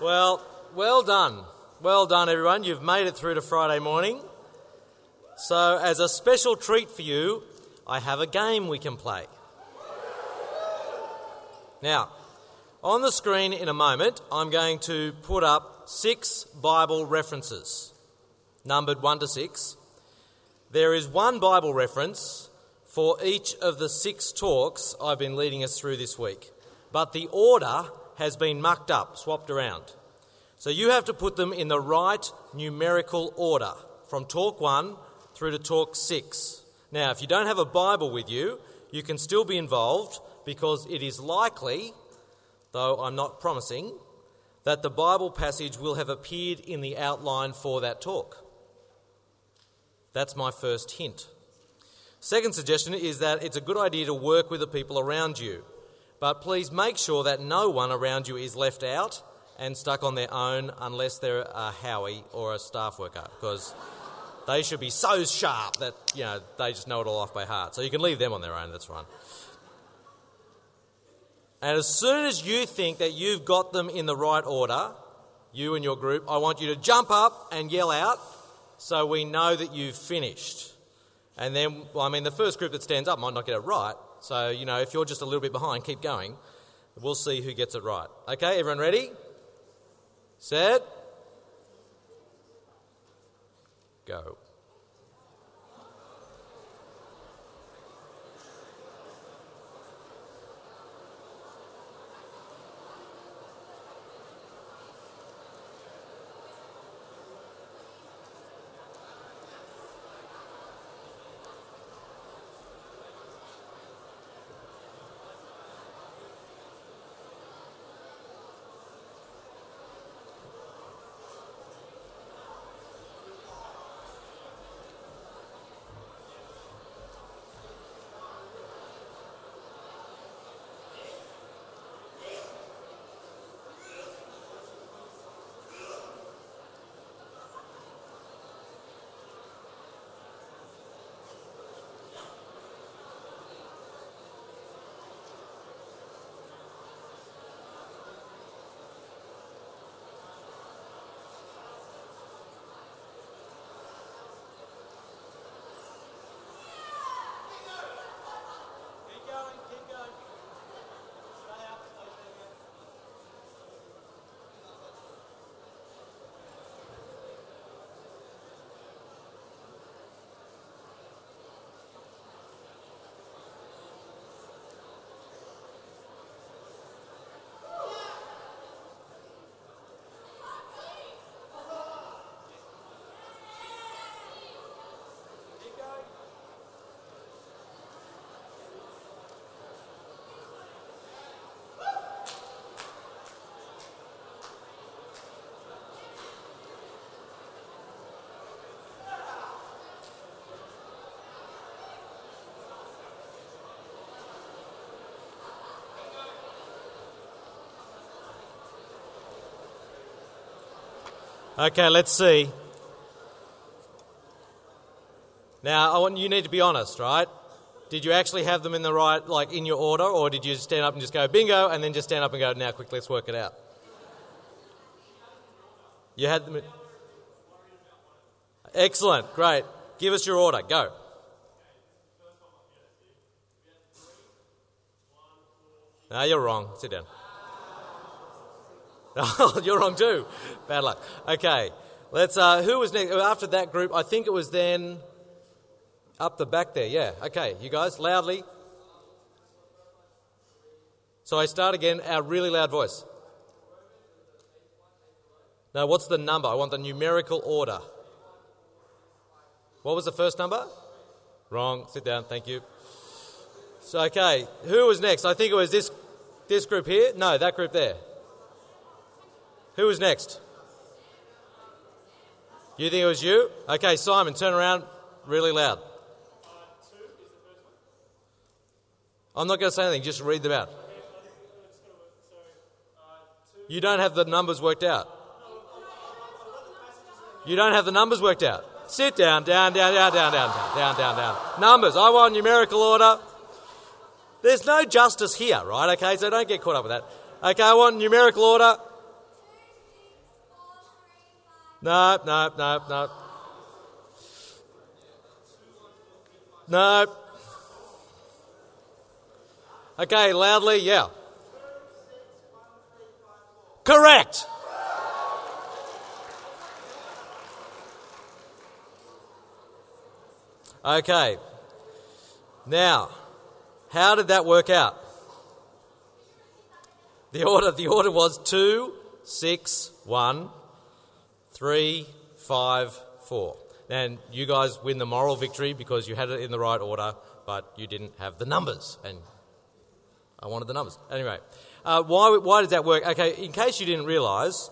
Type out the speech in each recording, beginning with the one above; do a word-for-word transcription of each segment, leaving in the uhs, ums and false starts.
Well, well done. Well done, everyone. You've made it through to Friday morning. So, as a special treat for you, I have a game we can play. Now, on the screen in a moment, I'm going to put up six Bible references, numbered one to six. There is one Bible reference for each of the six talks I've been leading us through this week. But the order has been mucked up, swapped around. So you have to put them in the right numerical order, from talk one through to talk six. Now, if you don't have a Bible with you, you can still be involved, because it is likely, though I'm not promising, that the Bible passage will have appeared in the outline for that talk. That's my first hint. Second suggestion is that it's a good idea to work with the people around you, but please make sure that no one around you is left out and stuck on their own unless they're a Howie or a staff worker, because they should be so sharp that, you know, they just know it all off by heart. So you can leave them on their own, that's fine. And as soon as you think that you've got them in the right order, you and your group, I want you to jump up and yell out so we know that you've finished. And then, well, I mean, the first group that stands up might not get it right. So, you know, if you're just a little bit behind, keep going. We'll see who gets it right. Okay, everyone ready? Set. Go. Okay, let's see. Now, I want you need to be honest, right? Did you actually have them in the right, like in your order, or did you just stand up and just go bingo, and then just stand up and go, now quick, let's work it out? You had them. In... Excellent, great. Give us your order. Go. No, you're wrong. Sit down. Oh, you're wrong too. Bad luck. Okay, let's. Uh, who was next? After that group, I think it was then up the back there. Yeah. Okay, you guys, loudly. So I start again. Our really loud voice. Now, what's the number? I want the numerical order. What was the first number? Wrong. Sit down. Thank you. So, okay, who was next? I think it was this this group here. No, that group there. Who was next? You think it was you? Okay, Simon, turn around really loud. I'm not going to say anything, just read them out. You don't have the numbers worked out. You don't have the numbers worked out. Sit down, down, down, down, down, down, down, down, down. Numbers, I want numerical order. There's no justice here, right? Okay, so don't get caught up with that. Okay, I want numerical order. No, no, no, no. No. Okay, loudly, yeah. Correct. Okay. Now, how did that work out? The order, the order was two, six, one, three, five, four. And you guys win the moral victory because you had it in the right order, but you didn't have the numbers. And I wanted the numbers. Anyway, uh, why why did that work? Okay, in case you didn't realise,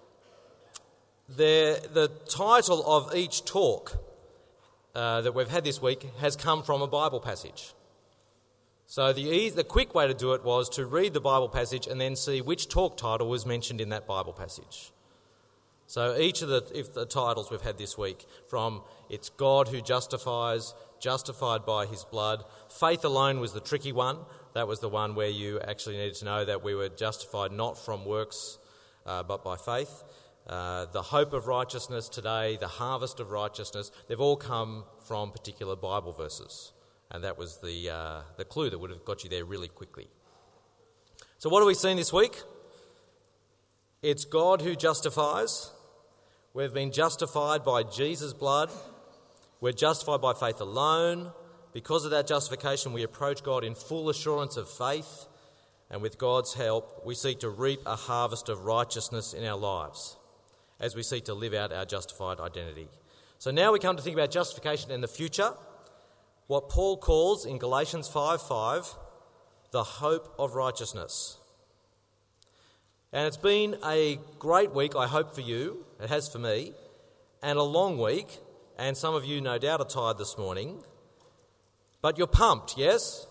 the the title of each talk uh, that we've had this week has come from a Bible passage. So the easy, the quick way to do it was to read the Bible passage and then see which talk title was mentioned in that Bible passage. So each of the, if the titles we've had this week, from it's God who justifies, justified by his blood. Faith alone was the tricky one. That was the one where you actually needed to know that we were justified not from works uh, but by faith. Uh, the hope of righteousness today, the harvest of righteousness, they've all come from particular Bible verses. And that was the uh, the clue that would have got you there really quickly. So what have we seen this week? It's God who justifies. We've been justified by Jesus' blood. We're justified by faith alone. Because of that justification, we approach God in full assurance of faith. And with God's help, we seek to reap a harvest of righteousness in our lives as we seek to live out our justified identity. So now we come to think about justification in the future. What Paul calls in Galatians five five, the hope of righteousness. And it's been a great week, I hope, for you. It has for me. And a long week. And some of you no doubt are tired this morning. But you're pumped, yes?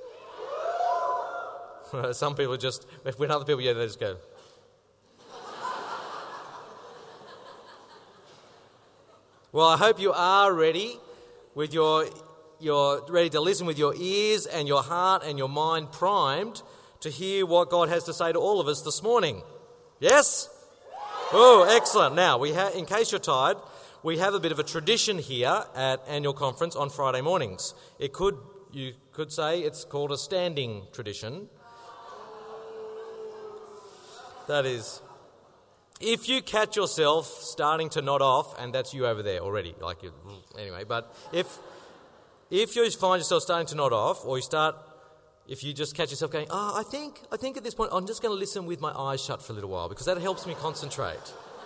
Some people just, when other people, yeah, they just go. Well, I hope you are ready with your... You're ready to listen with your ears and your heart and your mind primed to hear what God has to say to all of us this morning. Yes? Oh, excellent. Now, we ha- in case you're tired, we have a bit of a tradition here at annual conference on Friday mornings. It could, you could say it's called a standing tradition. That is, if you catch yourself starting to nod off, and that's you over there already, like you, anyway, but if... If you find yourself starting to nod off, or you start, if you just catch yourself going, oh, I think, I think at this point I'm just going to listen with my eyes shut for a little while because that helps me concentrate.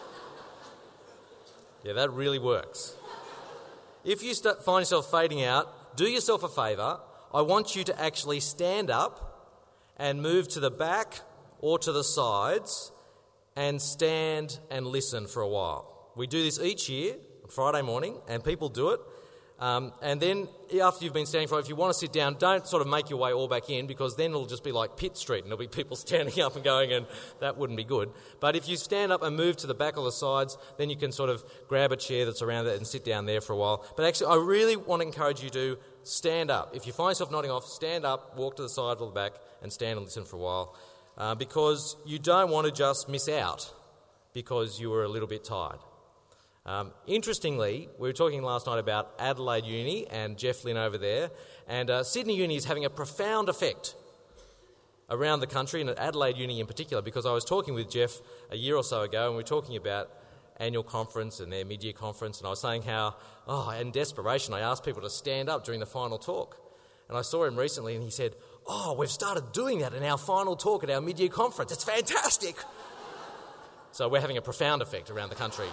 Yeah, that really works. If you start, find yourself fading out, do yourself a favour. I want you to actually stand up and move to the back or to the sides and stand and listen for a while. We do this each year, Friday morning, and people do it. Um, and then after you've been standing for it, if you want to sit down, don't sort of make your way all back in because then it'll just be like Pitt Street and there'll be people standing up and going and that wouldn't be good. But if you stand up and move to the back or the sides, then you can sort of grab a chair that's around it and sit down there for a while. But actually, I really want to encourage you to stand up. If you find yourself nodding off, stand up, walk to the side or the back and stand and listen for a while uh, because you don't want to just miss out because you were a little bit tired. Um, interestingly, we were talking last night about Adelaide Uni and Jeff Lynn over there, and uh, Sydney Uni is having a profound effect around the country, and at Adelaide Uni in particular, because I was talking with Jeff a year or so ago, and we were talking about annual conference and their mid-year conference, and I was saying how, oh, in desperation, I asked people to stand up during the final talk. And I saw him recently, and he said, oh, we've started doing that in our final talk at our mid-year conference. It's fantastic. So we're having a profound effect around the country.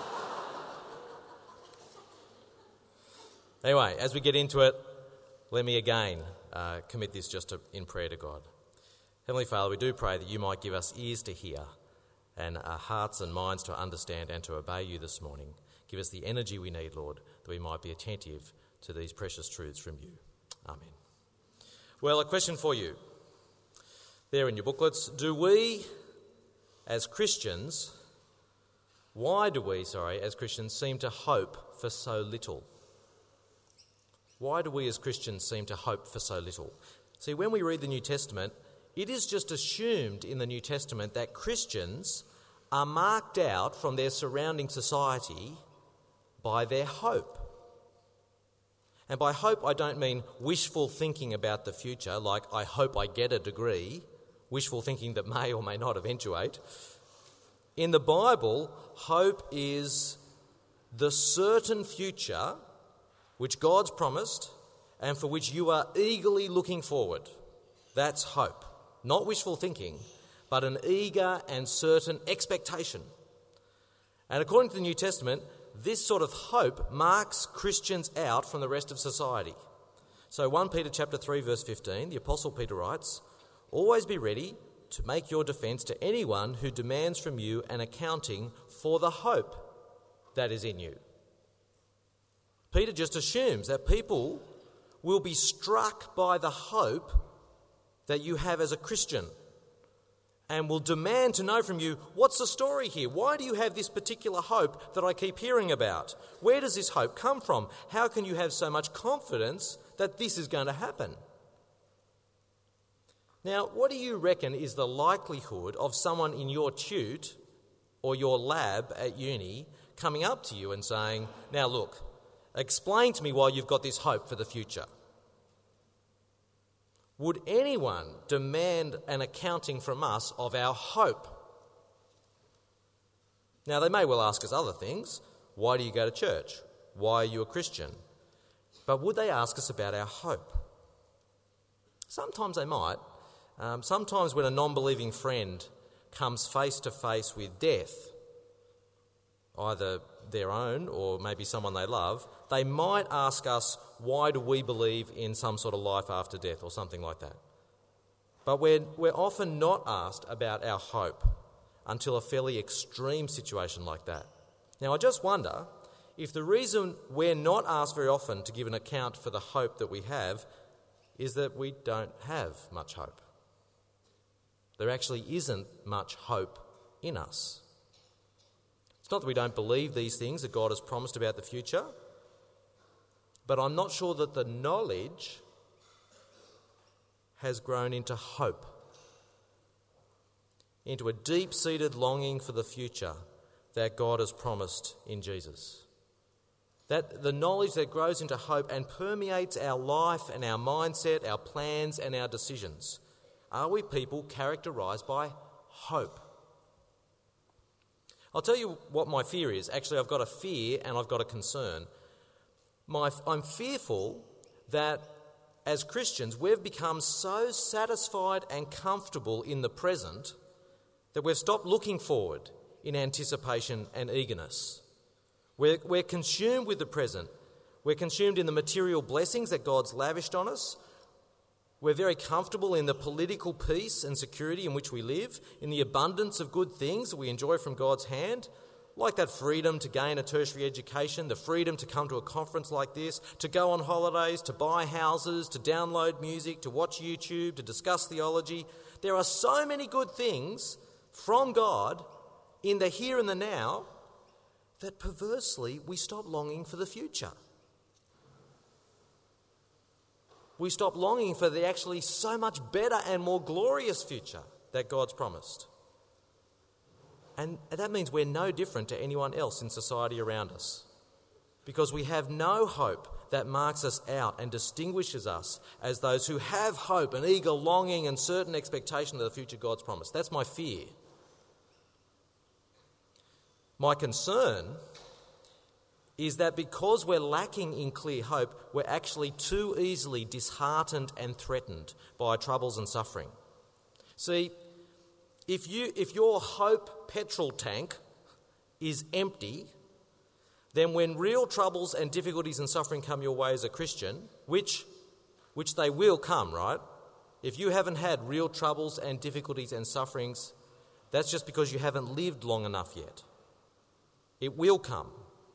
Anyway, as we get into it, let me again uh, commit this just to, in prayer to God. Heavenly Father, we do pray that you might give us ears to hear and uh, hearts and minds to understand and to obey you this morning. Give us the energy we need, Lord, that we might be attentive to these precious truths from you. Amen. Well, a question for you. There in your booklets. Do we, as Christians, why do we, sorry, as Christians, seem to hope for so little? Why do we as Christians seem to hope for so little? See, when we read the New Testament, it is just assumed in the New Testament that Christians are marked out from their surrounding society by their hope. And by hope, I don't mean wishful thinking about the future, like I hope I get a degree, wishful thinking that may or may not eventuate. In the Bible, hope is the certain future which God's promised and for which you are eagerly looking forward. That's hope. Not wishful thinking, but an eager and certain expectation. And according to the New Testament, this sort of hope marks Christians out from the rest of society. So First Peter chapter three, verse fifteen, the Apostle Peter writes, "Always be ready to make your defence to anyone who demands from you an accounting for the hope that is in you." Peter just assumes that people will be struck by the hope that you have as a Christian and will demand to know from you, what's the story here? Why do you have this particular hope that I keep hearing about? Where does this hope come from? How can you have so much confidence that this is going to happen? Now, what do you reckon is the likelihood of someone in your tute or your lab at uni coming up to you and saying, "Now look, explain to me why you've got this hope for the future"? Would anyone demand an accounting from us of our hope? Now, they may well ask us other things. Why do you go to church? Why are you a Christian? But would they ask us about our hope? Sometimes they might. Um, sometimes when a non-believing friend comes face to face with death, either their own or maybe someone they love, they might ask us, why do we believe in some sort of life after death or something like that? But we're, we're often not asked about our hope until a fairly extreme situation like that. Now, I just wonder if the reason we're not asked very often to give an account for the hope that we have is that we don't have much hope. There actually isn't much hope in us. It's not that we don't believe these things that God has promised about the future, but I'm not sure that the knowledge has grown into hope, into a deep-seated longing for the future that God has promised in Jesus. That the knowledge that grows into hope and permeates our life and our mindset, our plans and our decisions. Are we people characterised by hope? I'll tell you what my fear is. Actually, I've got a fear and I've got a concern. My, I'm fearful that as Christians, we've become so satisfied and comfortable in the present that we've stopped looking forward in anticipation and eagerness. We're, we're consumed with the present. We're consumed in the material blessings that God's lavished on us. We're very comfortable in the political peace and security in which we live, in the abundance of good things that we enjoy from God's hand, like that freedom to gain a tertiary education, the freedom to come to a conference like this, to go on holidays, to buy houses, to download music, to watch YouTube, to discuss theology. There are so many good things from God in the here and the now that perversely we stop longing for the future. We stop longing for the actually so much better and more glorious future that God's promised. And that means we're no different to anyone else in society around us, because we have no hope that marks us out and distinguishes us as those who have hope and eager longing and certain expectation of the future God's promised. That's my fear. My concern is that because we're lacking in clear hope, we're actually too easily disheartened and threatened by troubles and suffering. See, if you if your hope petrol tank is empty, then when real troubles and difficulties and suffering come your way as a Christian, which which they will come, right? If you haven't had real troubles and difficulties and sufferings, that's just because you haven't lived long enough yet. It will come.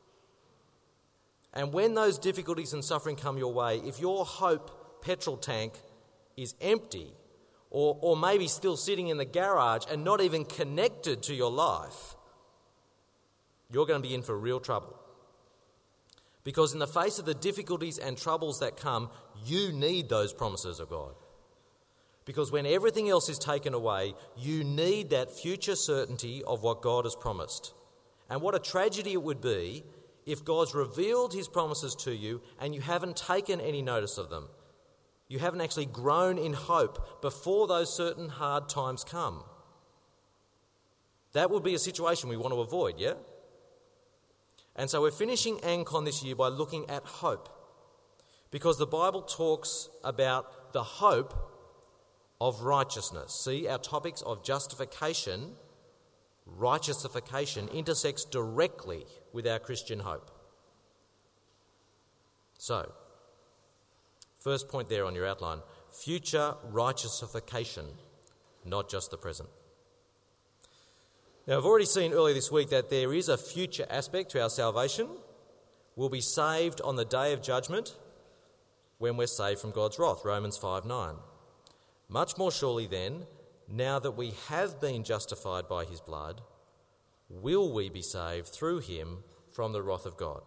And when those difficulties and suffering come your way, if your hope petrol tank is empty, or, or maybe still sitting in the garage and not even connected to your life, you're going to be in for real trouble. Because in the face of the difficulties and troubles that come, you need those promises of God. Because when everything else is taken away, you need that future certainty of what God has promised. And what a tragedy it would be if God's revealed his promises to you and you haven't taken any notice of them. You haven't actually grown in hope before those certain hard times come. That would be a situation we want to avoid, yeah? And so we're finishing Ancon this year by looking at hope, because the Bible talks about the hope of righteousness. See, our topics of justification, righteousification intersects directly with our Christian hope. So, first point there on your outline, future righteousification, not just the present. Now, I've already seen earlier this week that there is a future aspect to our salvation. We'll be saved on the day of judgment when we're saved from God's wrath, Romans five nine. Much more surely then, now that we have been justified by his blood, will we be saved through him from the wrath of God.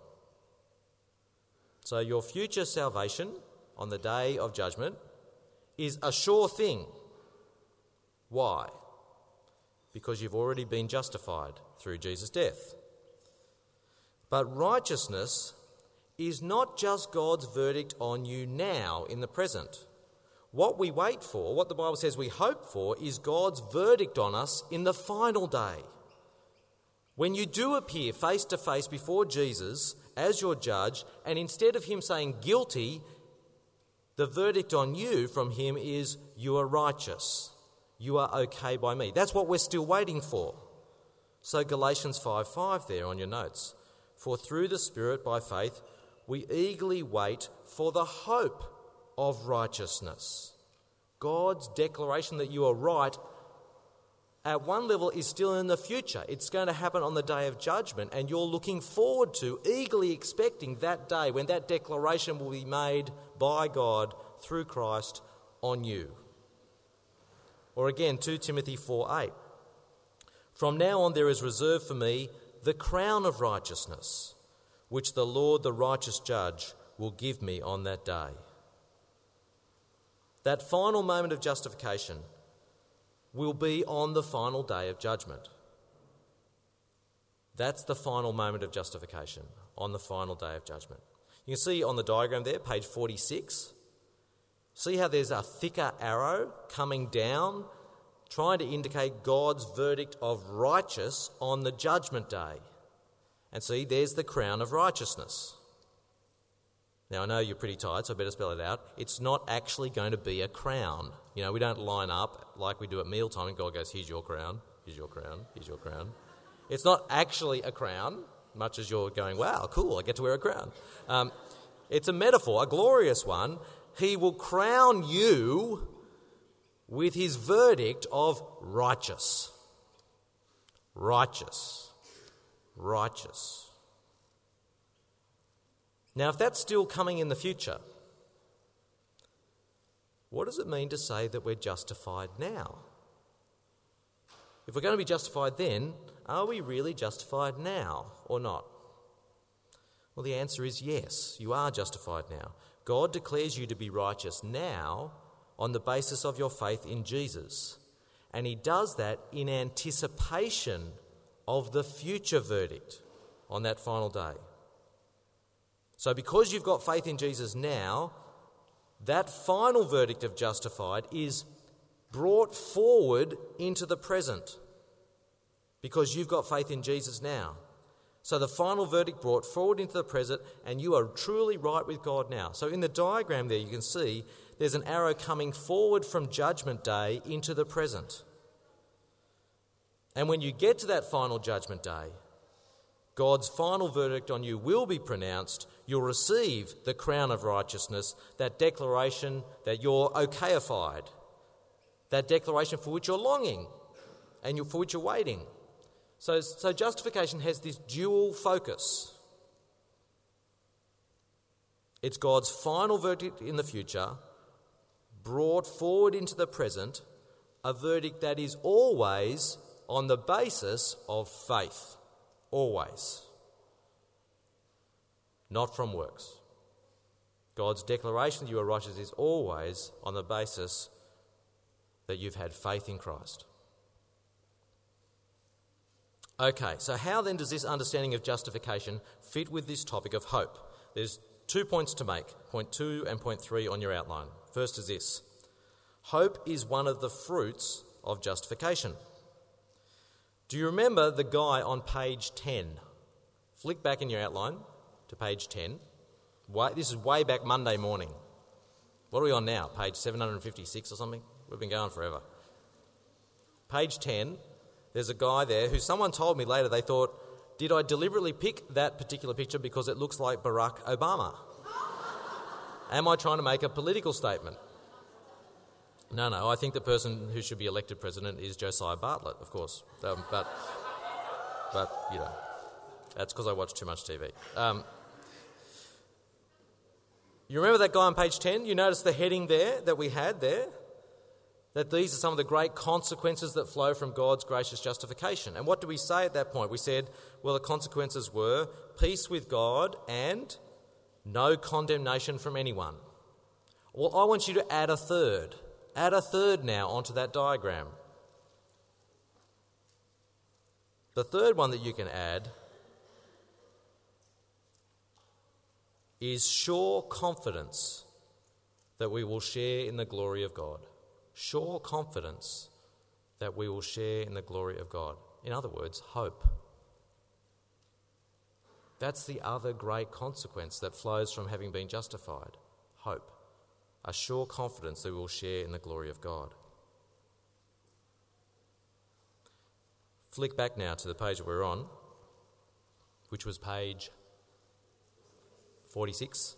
So your future salvation on the day of judgment is a sure thing. Why? Because you've already been justified through Jesus' death. But righteousness is not just God's verdict on you now in the present. What we wait for, what the Bible says we hope for, is God's verdict on us in the final day. When you do appear face to face before Jesus as your judge, and instead of him saying guilty, the verdict on you from him is you are righteous. You are okay by me. That's what we're still waiting for. So Galatians five five there on your notes. For through the Spirit by faith we eagerly wait for the hope of righteousness. God's declaration that you are right at one level is still in the future. It's going to happen on the day of judgment, and you're looking forward to, eagerly expecting that day when that declaration will be made by God through Christ on you. Or again, Second Timothy four eight. From now on there is reserved for me the crown of righteousness, which the Lord, the righteous judge, will give me on that day. That final moment of justification will be on the final day of judgment. That's the final moment of justification, on the final day of judgment. You can see on the diagram there, page forty-six, see how there's a thicker arrow coming down, trying to indicate God's verdict of righteous on the judgment day. And see, there's the crown of righteousness. Now, I know you're pretty tired, so I better spell it out. It's not actually going to be a crown. You know, we don't line up like we do at mealtime and God goes, here's your crown, here's your crown, here's your crown. It's not actually a crown, much as you're going, wow, cool, I get to wear a crown. Um, it's a metaphor, a glorious one. He will crown you with his verdict of righteous. Righteous. Righteous. Now, if that's still coming in the future, what does it mean to say that we're justified now? If we're going to be justified then, are we really justified now or not? Well, the answer is yes, you are justified now. God declares you to be righteous now on the basis of your faith in Jesus. And he does that in anticipation of the future verdict on that final day. So because you've got faith in Jesus now, that final verdict of justified is brought forward into the present because you've got faith in Jesus now. So the final verdict brought forward into the present, and you are truly right with God now. So in the diagram there you can see there's an arrow coming forward from judgment day into the present. And when you get to that final judgment day, God's final verdict on you will be pronounced. You'll receive the crown of righteousness, that declaration that you're okayified, that declaration for which you're longing and for which you're waiting. So, so justification has this dual focus. It's God's final verdict in the future, brought forward into the present, a verdict that is always on the basis of faith. Always. Not from works. God's declaration that you are righteous is always on the basis that you've had faith in Christ. Okay, so how then does this understanding of justification fit with this topic of hope? There's two points to make, point two and point three on your outline. First is this: hope is one of the fruits of justification. Do you remember the guy on page ten? Flick back in your outline to page ten. This is way back Monday morning. What are we on now? Page seven hundred fifty-six or something? We've been going forever. Page ten, there's a guy there who someone told me later they thought, did I deliberately pick that particular picture because it looks like Barack Obama? Am I trying to make a political statement? No, no, I think the person who should be elected president is Josiah Bartlett, of course. Um, but, but, you know, that's because I watch too much T V. Um, you remember that guy on page ten? You notice the heading there that we had there? That these are some of the great consequences that flow from God's gracious justification. And what do we say at that point? We said, well, the consequences were peace with God and no condemnation from anyone. Well, I want you to add a third. Add a third now onto that diagram. The third one that you can add is sure confidence that we will share in the glory of God. Sure confidence that we will share in the glory of God. In other words, hope. That's the other great consequence that flows from having been justified. Hope. A sure confidence that we will share in the glory of God. Flick back now to the page that we're on, which was page forty-six.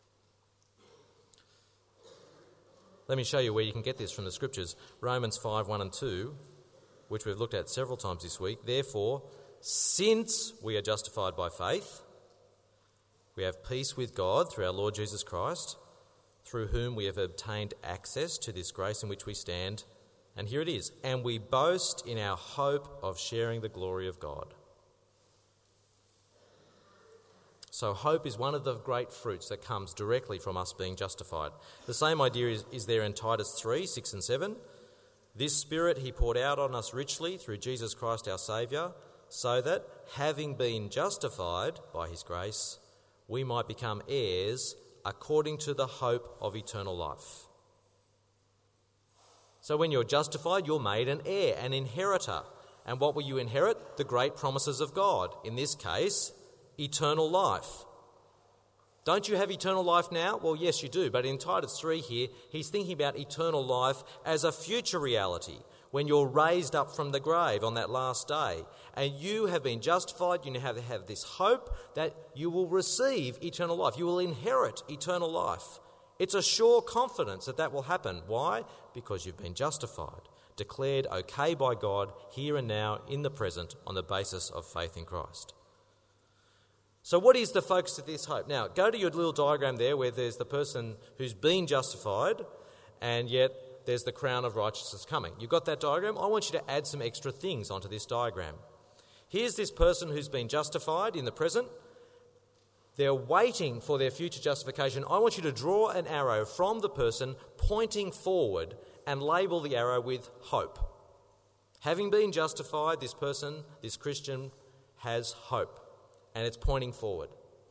Let me show you where you can get this from the scriptures. Romans five, one and two, which we've looked at several times this week. Therefore, since we are justified by faith, we have peace with God through our Lord Jesus Christ, through whom we have obtained access to this grace in which we stand. And here it is. And we boast in our hope of sharing the glory of God. So hope is one of the great fruits that comes directly from us being justified. The same idea is, is there in Titus three, six and seven. This Spirit he poured out on us richly through Jesus Christ our Saviour, so that, having been justified by his grace, we might become heirs according to the hope of eternal life. So when you're justified, you're made an heir, an inheritor. And what will you inherit? The great promises of God. In this case, eternal life. Don't you have eternal life now? Well, yes, you do. But in Titus three here, he's thinking about eternal life as a future reality, when you're raised up from the grave on that last day. And you have been justified, you have, have this hope that you will receive eternal life. You will inherit eternal life. It's a sure confidence that that will happen. Why? Because you've been justified, declared okay by God here and now in the present on the basis of faith in Christ. So what is the focus of this hope? Now, go to your little diagram there where there's the person who's been justified and yet there's the crown of righteousness coming. You've got that diagram? I want you to add some extra things onto this diagram. Here's this person who's been justified in the present. They're waiting for their future justification. I want you to draw an arrow from the person pointing forward and label the arrow with hope. Having been justified, this person, this Christian, has hope, and it's pointing forward.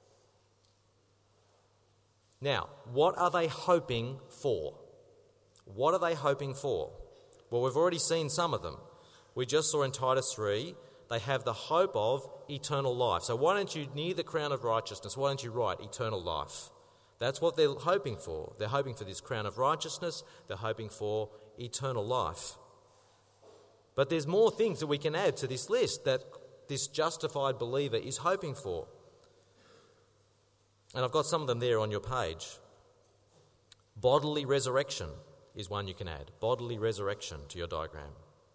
Now, what are they hoping for? What are they hoping for? Well, we've already seen some of them. We just saw in Titus three, they have the hope of eternal life. So why don't you, near the crown of righteousness, why don't you write eternal life? That's what they're hoping for. They're hoping for this crown of righteousness. They're hoping for eternal life. But there's more things that we can add to this list that this justified believer is hoping for. And I've got some of them there on your page. Bodily resurrection is one you can add. Bodily resurrection to your diagram.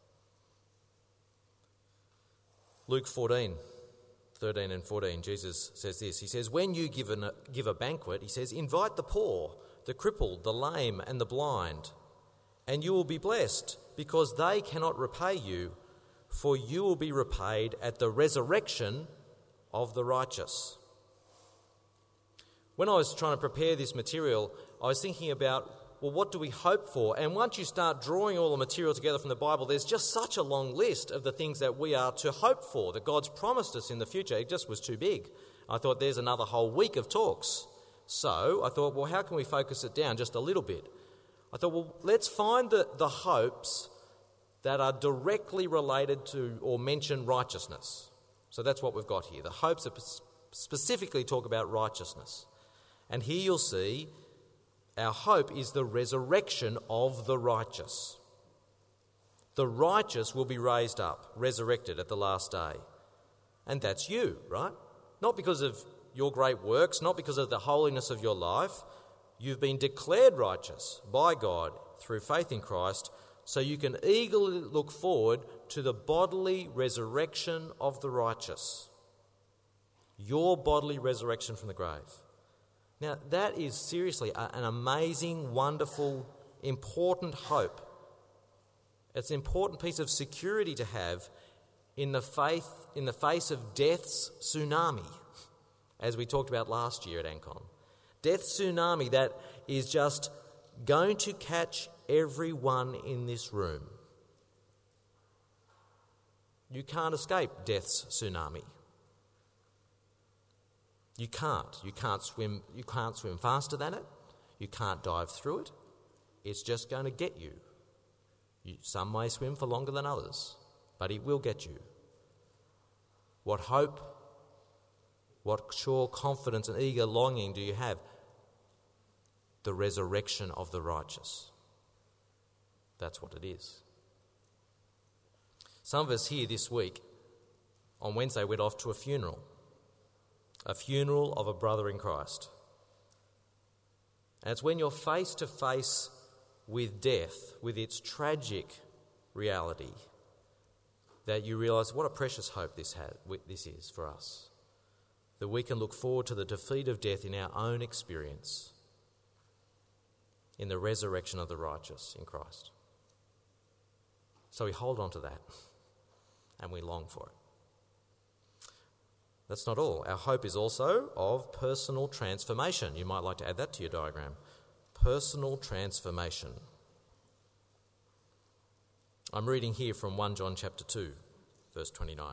Luke fourteen, thirteen and fourteen, Jesus says this. He says, when you give, an, give a banquet, he says, invite the poor, the crippled, the lame and the blind, and you will be blessed, because they cannot repay you, for you will be repaid at the resurrection of the righteous. When I was trying to prepare this material, I was thinking about well, what do we hope for? And once you start drawing all the material together from the Bible, there's just such a long list of the things that we are to hope for, that God's promised us in the future. It just was too big. I thought there's another whole week of talks. So I thought, well, how can we focus it down just a little bit? I thought, well, let's find the, the hopes that are directly related to or mention righteousness. So that's what we've got here. The hopes that specifically talk about righteousness. And here you'll see our hope is the resurrection of the righteous. The righteous will be raised up, resurrected at the last day. And that's you, right? Not because of your great works, not because of the holiness of your life. You've been declared righteous by God through faith in Christ, so you can eagerly look forward to the bodily resurrection of the righteous. Your bodily resurrection from the grave. Now, that is seriously an amazing, wonderful, important hope. It's an important piece of security to have in the faith, in the face of death's tsunami, as we talked about last year at Ancon. Death's tsunami that is just going to catch everyone in this room. You can't escape death's tsunami. You can't. You can't swim. You can't swim faster than it. You can't dive through it. It's just going to get you. you. Some may swim for longer than others, but it will get you. What hope, what sure confidence and eager longing do you have? The resurrection of the righteous. That's what it is. Some of us here this week, on Wednesday, went off to a funeral. A funeral of a brother in Christ. And it's when you're face to face with death, with its tragic reality, that you realise what a precious hope this has, this is for us. That we can look forward to the defeat of death in our own experience, in the resurrection of the righteous in Christ. So we hold on to that and we long for it. That's not all. Our hope is also of personal transformation. You might like to add that to your diagram. Personal transformation. I'm reading here from First John chapter two, verse twenty-nine.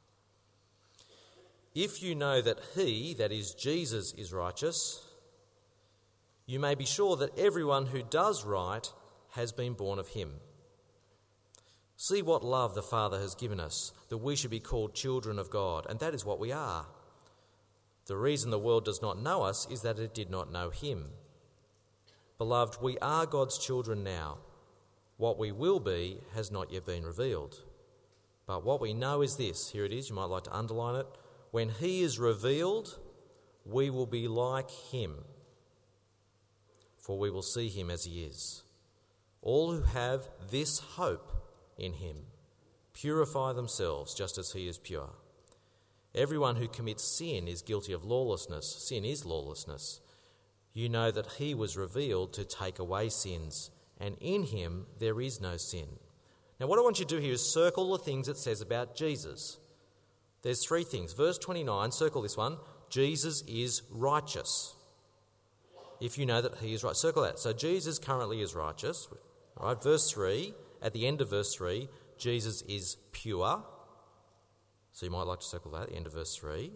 If you know that he, that is Jesus, is righteous, you may be sure that everyone who does right has been born of him. See what love the Father has given us, that we should be called children of God, and that is what we are. The reason the world does not know us is that it did not know him. Beloved, we are God's children now. What we will be has not yet been revealed. But what we know is this, here it is, you might like to underline it. When he is revealed, we will be like him, for we will see him as he is. All who have this hope in him purify themselves just as he is pure. Everyone who commits sin is guilty of lawlessness. Sin is lawlessness. You know that he was revealed to take away sins, and in him there is no sin. Now what I want you to do here is circle the things it says about Jesus. There's three things. Verse twenty-nine, circle this one. Jesus is righteous. If you know that he is right, circle that. So Jesus currently is righteous. All right, verse three. At the end of verse three, Jesus is pure. So you might like to circle that at the end of verse three.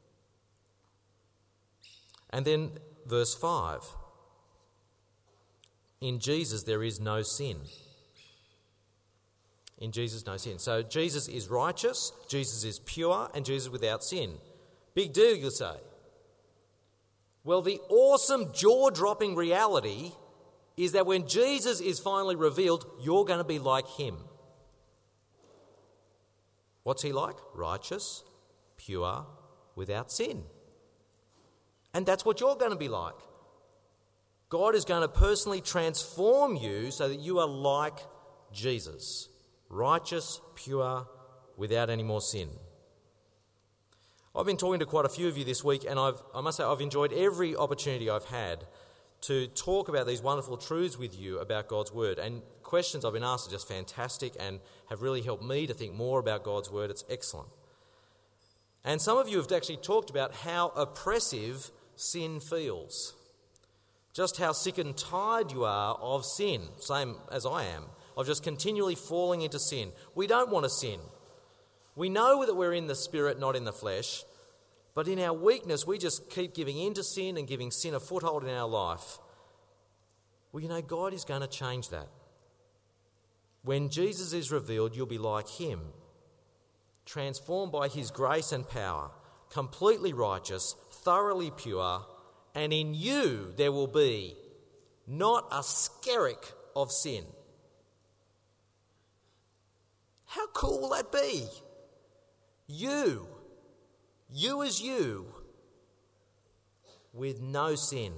And then verse five. In Jesus there is no sin. In Jesus no sin. So Jesus is righteous, Jesus is pure, and Jesus is without sin. Big deal, you say. Well, the awesome jaw-dropping reality is that when Jesus is finally revealed, you're going to be like him. What's he like? Righteous, pure, without sin. And that's what you're going to be like. God is going to personally transform you so that you are like Jesus. Righteous, pure, without any more sin. I've been talking to quite a few of you this week, and I've, I must say I've enjoyed every opportunity I've had to talk about these wonderful truths with you about God's Word. And questions I've been asked are just fantastic and have really helped me to think more about God's Word. It's excellent. And some of you have actually talked about how oppressive sin feels. just how sick and tired you are of sin, same as I am, of just continually falling into sin. We don't want to sin. We know that we're in the Spirit, not in the flesh, but in our weakness we just keep giving in to sin and giving sin a foothold in our life. Well, you know, God is going to change that. When Jesus is revealed, you'll be like him, transformed by his grace and power, completely righteous, thoroughly pure, and in you there will be not a skerrick of sin. How cool will that be? You, you as you, with no sin,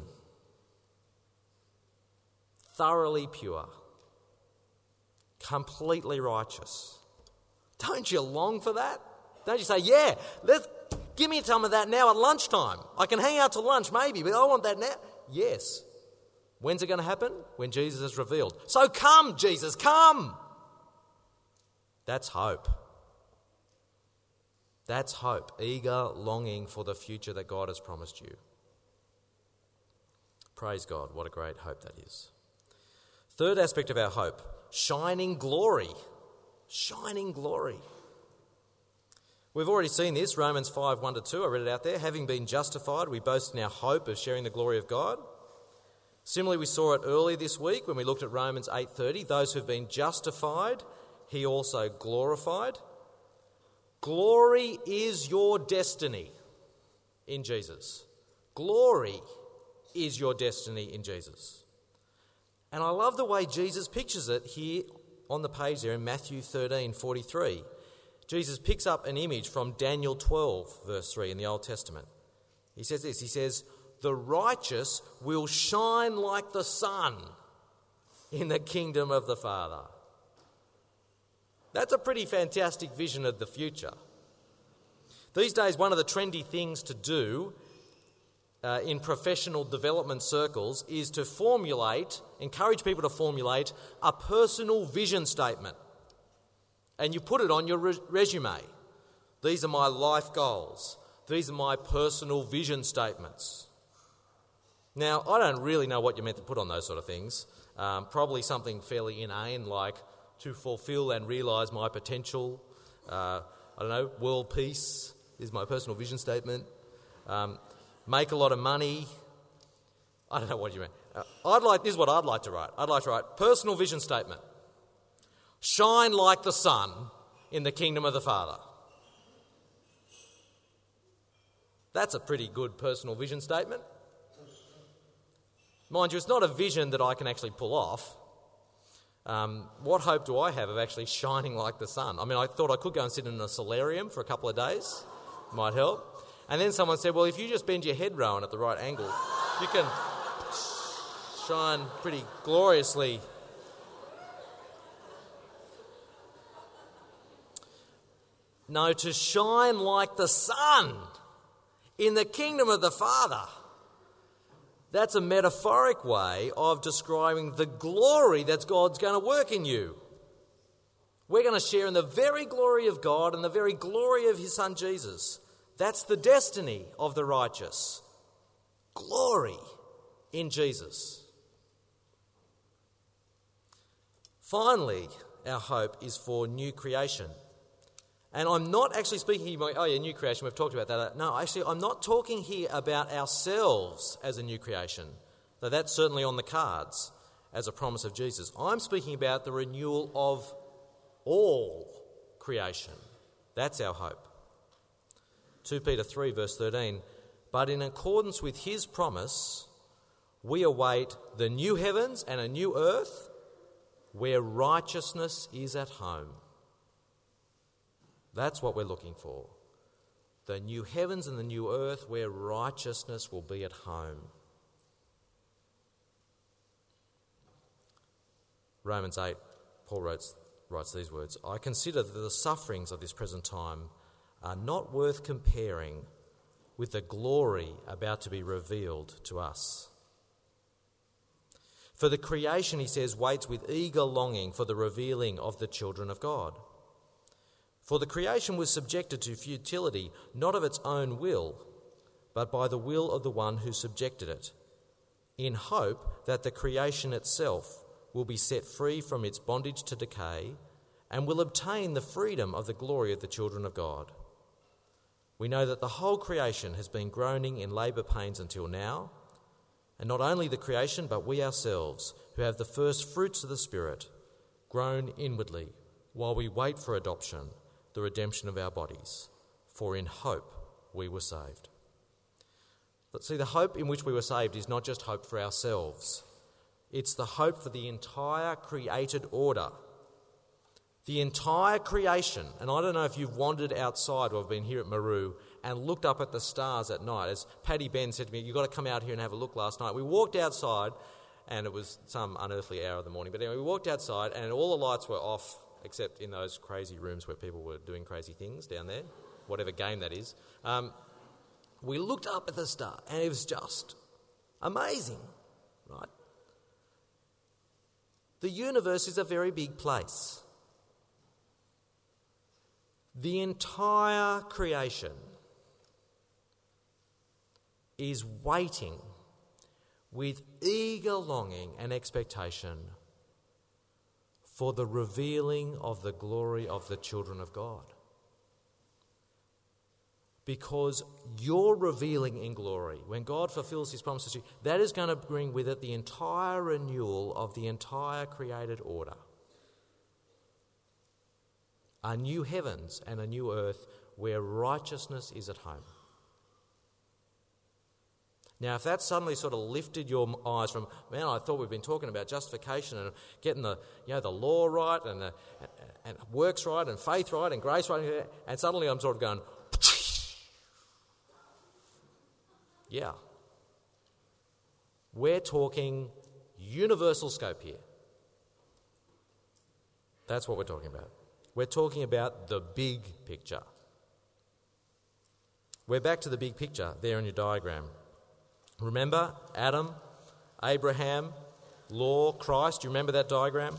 thoroughly pure, completely righteous. Don't you long for that? Don't you say, yeah, let's give me some of that now at lunchtime. I can hang out till lunch maybe, but I want that now. Yes. When's it going to happen? When Jesus is revealed. So come, Jesus, come. That's hope. That's hope, eager longing for the future that God has promised you. Praise God, what a great hope that is. Third aspect of our hope, shining glory. Shining glory. We've already seen this, Romans five, one to two, I read it out there. Having been justified, we boast in our hope of sharing the glory of God. Similarly, we saw it earlier this week when we looked at Romans eight thirty. Those who've been justified, he also glorified. Glory is your destiny in Jesus. Glory is your destiny in Jesus. And I love the way Jesus pictures it here on the page there in Matthew thirteen forty-three. Jesus picks up an image from Daniel twelve, verse three in the Old Testament. He says this, he says, the righteous will shine like the sun in the kingdom of the Father. That's a pretty fantastic vision of the future. These days, one of the trendy things to do uh, in professional development circles is to formulate, encourage people to formulate a personal vision statement. And you put it on your re- resume. These are my life goals. These are my personal vision statements. Now, I don't really know what you're meant to put on those sort of things. Um, probably something fairly inane like to fulfil and realise my potential. Uh, I don't know, world peace is my personal vision statement. Um, make a lot of money. I don't know what you mean. Uh, I'd like, this is what I'd like to write. I'd like to write personal vision statement. Shine like the sun in the kingdom of the Father. That's a pretty good personal vision statement. Mind you, it's not a vision that I can actually pull off. Um, what hope do I have of actually shining like the sun? I mean, I thought I could go and sit in a solarium for a couple of days. Might help. And then someone said, well, if you just bend your head round at the right angle, you can shine pretty gloriously. No, to shine like the sun in the kingdom of the Father. That's a metaphoric way of describing the glory that God's going to work in you. We're going to share in the very glory of God and the very glory of his Son Jesus. That's the destiny of the righteous. Glory in Jesus. Finally, our hope is for new creation. And I'm not actually speaking about, oh yeah, new creation, we've talked about that. No, actually, I'm not talking here about ourselves as a new creation, though that's certainly on the cards as a promise of Jesus. I'm speaking about the renewal of all creation. That's our hope. Second Peter three, verse thirteen, but in accordance with his promise, we await the new heavens and a new earth where righteousness is at home. That's what we're looking for. The new heavens and the new earth where righteousness will be at home. Romans eight, Paul writes, writes these words, I consider that the sufferings of this present time are not worth comparing with the glory about to be revealed to us. For the creation, he says, waits with eager longing for the revealing of the children of God. For the creation was subjected to futility, not of its own will, but by the will of the one who subjected it, in hope that the creation itself will be set free from its bondage to decay and will obtain the freedom of the glory of the children of God. We know that the whole creation has been groaning in labour pains until now, and not only the creation, but we ourselves, who have the first fruits of the Spirit, groan inwardly while we wait for adoption, the redemption of our bodies. For in hope we were saved. But see, the hope in which we were saved is not just hope for ourselves. It's the hope for the entire created order. The entire creation, and I don't know if you've wandered outside or have been here at Maru and looked up at the stars at night. As Paddy Ben said to me, you've got to come out here and have a look last night. We walked outside, and it was some unearthly hour of the morning, but anyway, we walked outside and all the lights were off except in those crazy rooms where people were doing crazy things down there, whatever game that is. Um, we looked up at the star and it was just amazing, right? The universe is a very big place. The entire creation is waiting with eager longing and expectation for the revealing of the glory of the children of God. Because your revealing in glory, when God fulfills his promises to you, that is going to bring with it the entire renewal of the entire created order. A new heavens and a new earth where righteousness is at home. Now, if that suddenly sort of lifted your eyes from, man, I thought we've been talking about justification and getting the, you know, the law right and the, and works right and faith right and grace right, and suddenly I'm sort of going, yeah. We're talking universal scope here. That's what we're talking about. We're talking about the big picture. We're back to the big picture there in your diagram. Remember Adam, Abraham, law, Christ? Do you remember that diagram?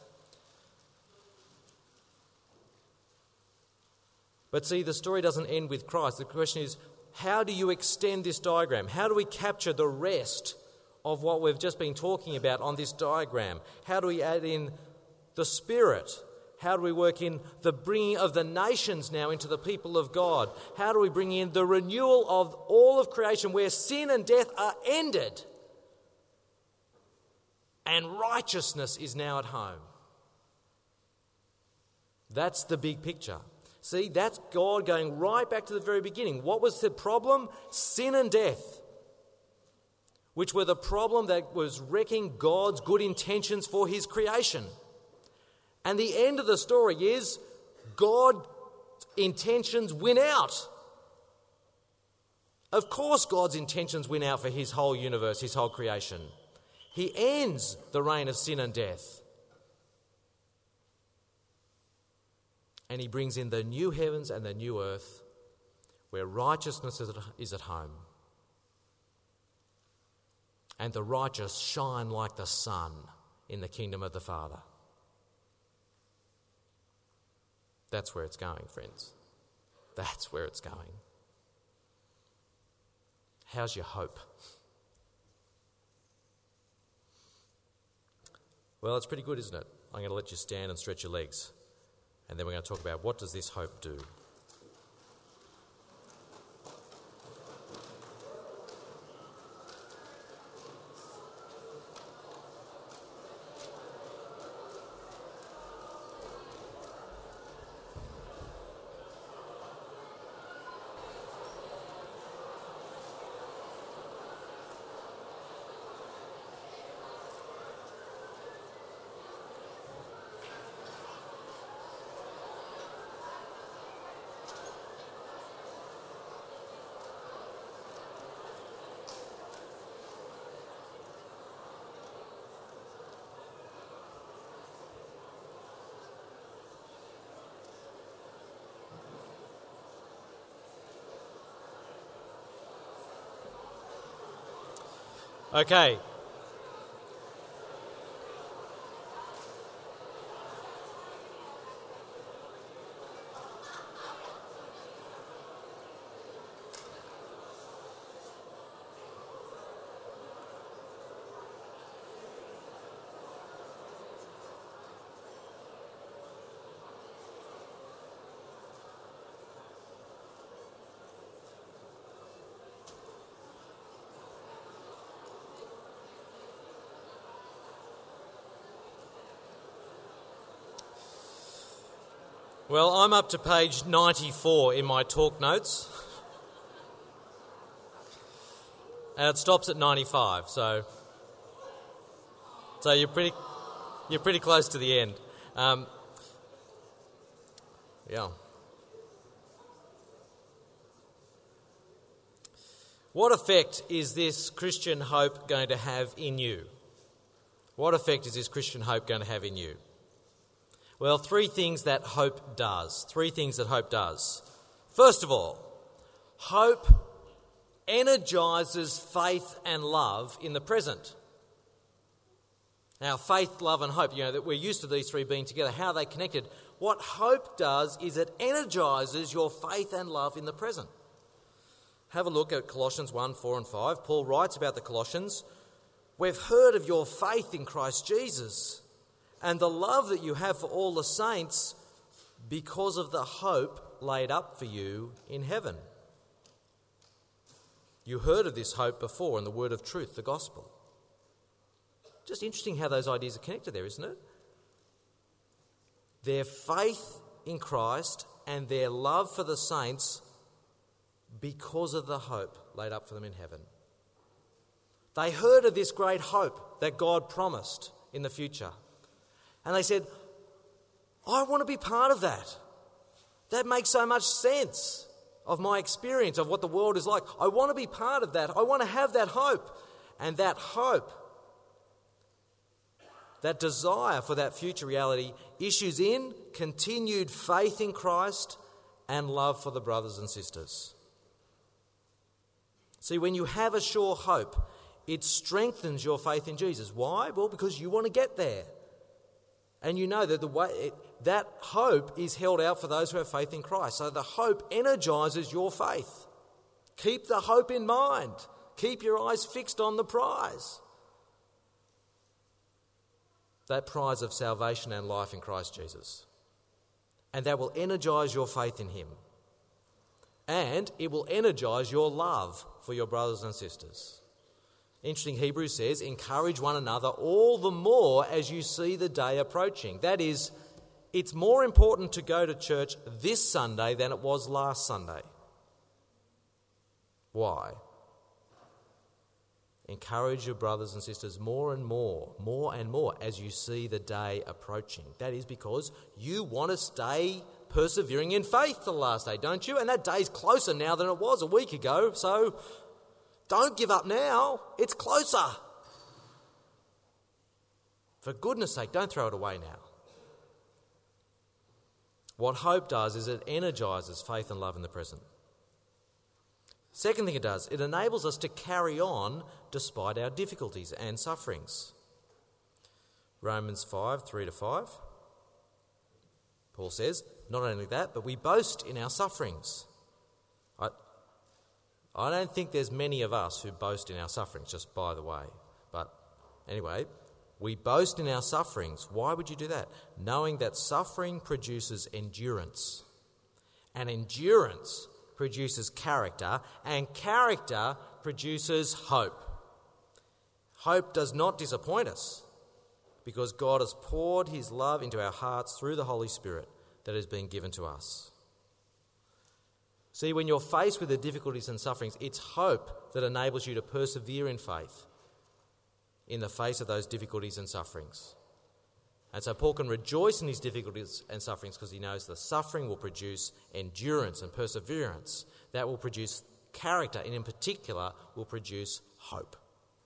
But see, the story doesn't end with Christ. The question is, how do you extend this diagram? How do we capture the rest of what we've just been talking about on this diagram? How do we add in the Spirit? How do we work in the bringing of the nations now into the people of God? How do we bring in the renewal of all of creation where sin and death are ended and righteousness is now at home? That's the big picture. See, that's God going right back to the very beginning. What was the problem? Sin and death, which were the problem that was wrecking God's good intentions for his creation. And the end of the story is God's intentions win out. Of course God's intentions win out for his whole universe, his whole creation. He ends the reign of sin and death. And he brings in the new heavens and the new earth where righteousness is at home. And the righteous shine like the sun in the kingdom of the Father. That's where it's going, friends. That's where it's going. How's your hope? Well, it's pretty good, isn't it? I'm going to let you stand and stretch your legs. And then we're going to talk about what does this hope do? Okay. Well, I'm up to page ninety-four in my talk notes. And it stops at ninety-five, so so you're pretty you're pretty close to the end. Um, yeah. What effect is this Christian hope going to have in you? What effect is this Christian hope going to have in you? Well, three things that hope does. Three things that hope does. First of all, hope energises faith and love in the present. Now, faith, love and hope, you know, that we're used to these three being together. How are they connected? What hope does is it energises your faith and love in the present. Have a look at Colossians one, four and five. Paul writes about the Colossians, "We've heard of your faith in Christ Jesus and the love that you have for all the saints because of the hope laid up for you in heaven." You heard of this hope before in the word of truth, the gospel. Just interesting how those ideas are connected there, isn't it? Their faith in Christ and their love for the saints because of the hope laid up for them in heaven. They heard of this great hope that God promised in the future. And they said, I want to be part of that. That makes so much sense of my experience of what the world is like. I want to be part of that. I want to have that hope. And that hope, that desire for that future reality issues in continued faith in Christ and love for the brothers and sisters. See, when you have a sure hope, it strengthens your faith in Jesus. Why? Well, because you want to get there. And you know that the way it, that hope is held out for those who have faith in Christ. So the hope energises your faith. Keep the hope in mind. Keep your eyes fixed on the prize. That prize of salvation and life in Christ Jesus. And that will energise your faith in him. And it will energise your love for your brothers and sisters. Interesting, Hebrews says, encourage one another all the more as you see the day approaching. That is, it's more important to go to church this Sunday than it was last Sunday. Why? Encourage your brothers and sisters more and more, more and more as you see the day approaching. That is because you want to stay persevering in faith the last day, don't you? And that day's closer now than it was a week ago, so don't give up now. It's closer. For goodness sake, don't throw it away now. What hope does is it energises faith and love in the present. Second thing it does, it enables us to carry on despite our difficulties and sufferings. Romans five, three to five. Paul says, not only that, but we boast in our sufferings. I, I don't think there's many of us who boast in our sufferings, just by the way. But anyway, we boast in our sufferings. Why would you do that? Knowing that suffering produces endurance. And endurance produces character. And character produces hope. Hope does not disappoint us because God has poured his love into our hearts through the Holy Spirit that has been given to us. See, when you're faced with the difficulties and sufferings, it's hope that enables you to persevere in faith in the face of those difficulties and sufferings. And so Paul can rejoice in his difficulties and sufferings because he knows the suffering will produce endurance and perseverance. That will produce character, and in particular will produce hope.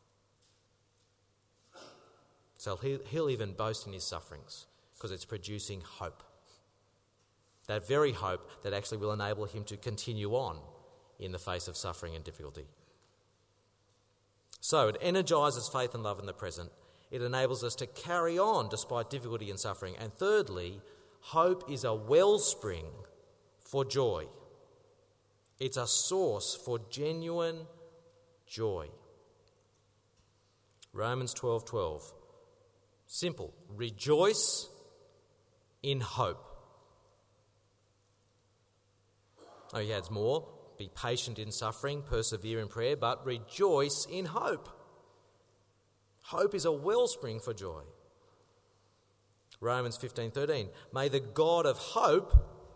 So he'll, he'll even boast in his sufferings because it's producing hope. That very hope that actually will enable him to continue on in the face of suffering and difficulty. So it energises faith and love in the present. It enables us to carry on despite difficulty and suffering. And thirdly, hope is a wellspring for joy. It's a source for genuine joy. Romans twelve twelve. Simple. Rejoice in hope. Oh, he adds more. Be patient in suffering, persevere in prayer, but rejoice in hope. Hope is a wellspring for joy. Romans fifteen thirteen. May the God of hope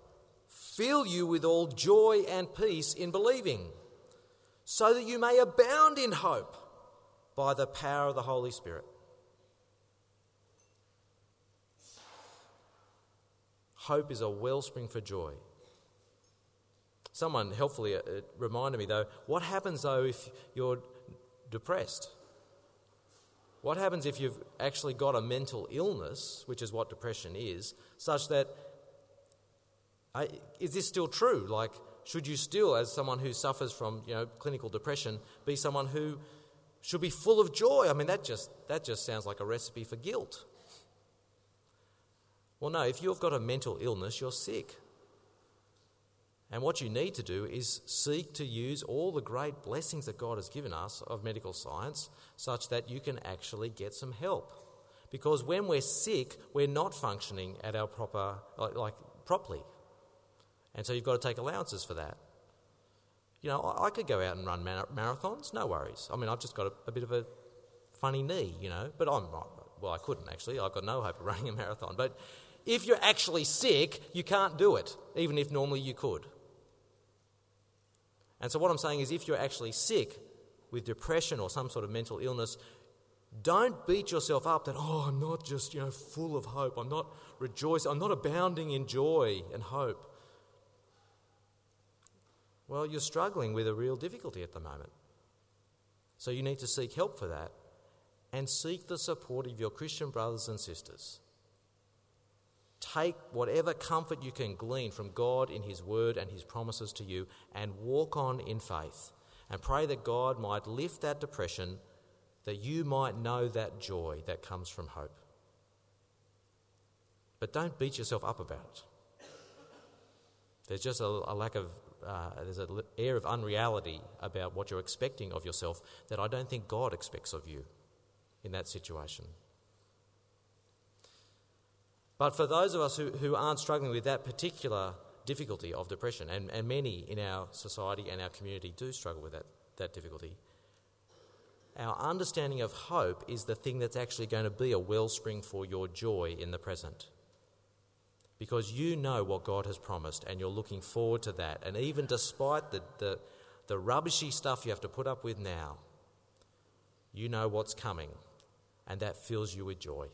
fill you with all joy and peace in believing, so that you may abound in hope by the power of the Holy Spirit. Hope is a wellspring for joy. Someone helpfully reminded me, though, what happens, though, if you're depressed? What happens if you've actually got a mental illness, which is what depression is, such that, uh, is this still true? Like, should you still, as someone who suffers from, you know, clinical depression, be someone who should be full of joy? I mean, that just that just sounds like a recipe for guilt. Well, no, if you've got a mental illness, you're sick. And what you need to do is seek to use all the great blessings that God has given us of medical science such that you can actually get some help. Because when we're sick, we're not functioning at our proper, like, like properly. And so you've got to take allowances for that. You know, I, I could go out and run mar- marathons, no worries. I mean, I've just got a, a bit of a funny knee, you know, but I'm not, well, I couldn't actually. I've got no hope of running a marathon. But if you're actually sick, you can't do it, even if normally you could. And so what I'm saying is, if you're actually sick with depression or some sort of mental illness, don't beat yourself up that, oh, I'm not just, you know, full of hope. I'm not rejoicing. I'm not abounding in joy and hope. Well, you're struggling with a real difficulty at the moment. So you need to seek help for that and seek the support of your Christian brothers and sisters. Take whatever comfort you can glean from God in his word and his promises to you and walk on in faith and pray that God might lift that depression, that you might know that joy that comes from hope. But don't beat yourself up about it. There's just a, a lack of, uh, there's an air of unreality about what you're expecting of yourself that I don't think God expects of you in that situation. But for those of us who, who aren't struggling with that particular difficulty of depression, and, and many in our society and our community do struggle with that, that difficulty, our understanding of hope is the thing that's actually going to be a wellspring for your joy in the present. Because you know what God has promised and you're looking forward to that. And even despite the, the, the rubbishy stuff you have to put up with now, you know what's coming, and that fills you with joy.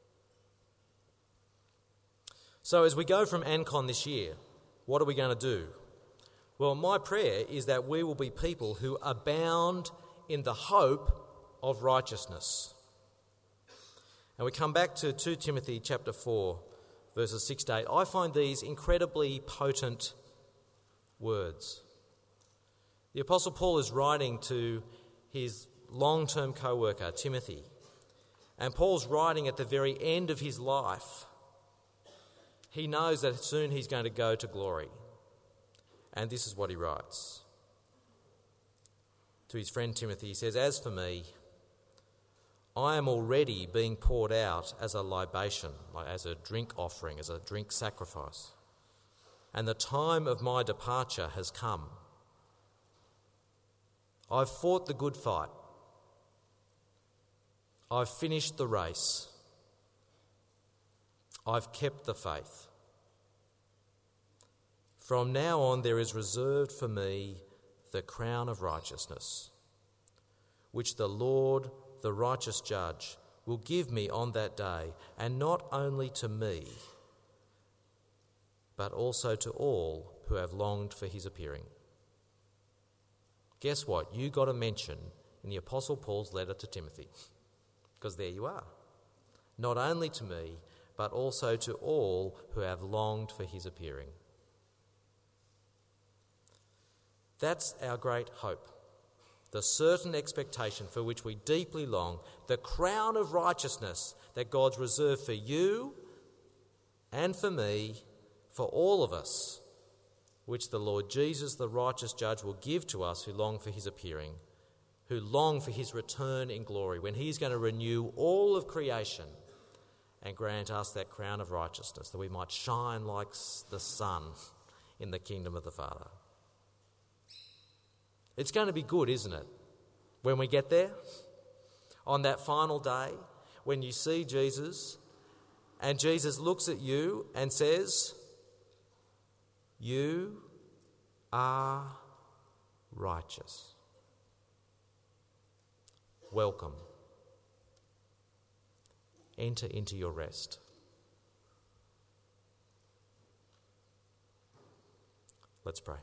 So as we go from Ancon this year, what are we going to do? Well, my prayer is that we will be people who abound in the hope of righteousness. And we come back to Second Timothy chapter four, verses six to eight. I find these incredibly potent words. The Apostle Paul is writing to his long-term co-worker, Timothy. And Paul's writing at the very end of his life. He knows that soon he's going to go to glory. And this is what he writes. To his friend Timothy, he says, "As for me, I am already being poured out as a libation, like as a drink offering, as a drink sacrifice. And the time of my departure has come. I've fought the good fight. I've finished the race. I've kept the faith. From now on there is reserved for me the crown of righteousness, which the Lord, the righteous judge, will give me on that day, and not only to me, but also to all who have longed for his appearing." Guess what? You got a mention in the Apostle Paul's letter to Timothy, because there you are. Not only to me, but also to all who have longed for his appearing. That's our great hope, the certain expectation for which we deeply long, the crown of righteousness that God's reserved for you and for me, for all of us, which the Lord Jesus, the righteous judge, will give to us who long for his appearing, who long for his return in glory, when he's going to renew all of creation and grant us that crown of righteousness, that we might shine like the sun in the kingdom of the Father. It's going to be good, isn't it? When we get there, on that final day, when you see Jesus, and Jesus looks at you and says, You are righteous. Welcome. Enter into your rest. Let's pray.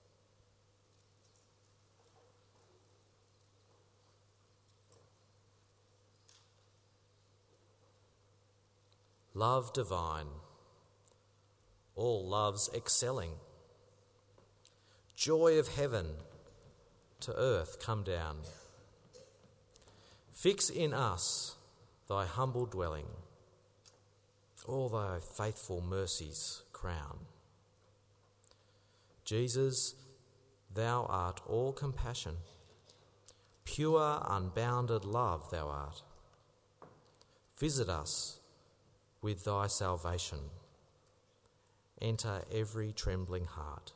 Love divine, all loves excelling, joy of heaven to earth come down. Fix in us thy humble dwelling, all thy faithful mercies crown. Jesus, thou art all compassion, pure unbounded love thou art. Visit us with thy salvation, enter every trembling heart.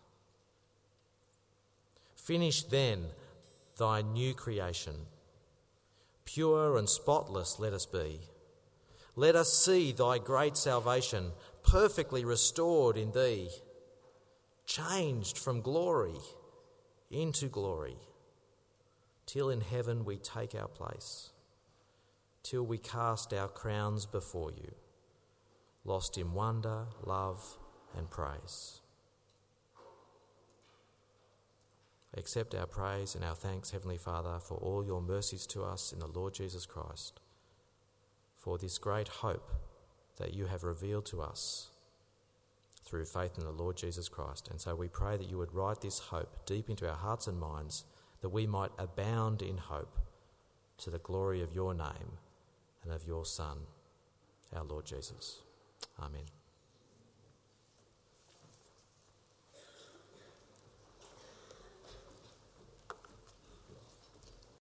Finish then thy new creation. Pure and spotless let us be. Let us see thy great salvation perfectly restored in thee, changed from glory into glory, till in heaven we take our place, till we cast our crowns before you, lost in wonder, love and praise. Accept our praise and our thanks, Heavenly Father, for all your mercies to us in the Lord Jesus Christ, for this great hope that you have revealed to us through faith in the Lord Jesus Christ. And so we pray that you would write this hope deep into our hearts and minds, that we might abound in hope to the glory of your name and of your Son, our Lord Jesus. Amen.